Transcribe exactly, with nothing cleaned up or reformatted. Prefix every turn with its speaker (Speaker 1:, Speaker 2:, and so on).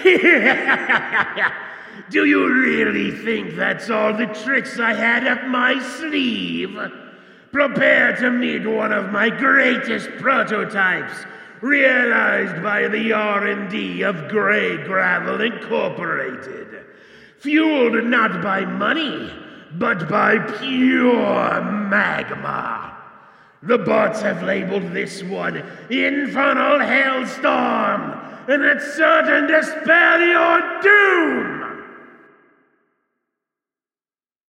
Speaker 1: Do you really think that's all the tricks I had up my sleeve? Prepare to meet one of my greatest prototypes, realized by the R and D of Grey Gravel Incorporated. Fueled not by money, but by pure magma. The bots have labeled this one Infernal Hailstorm, and it's certain to spell your doom!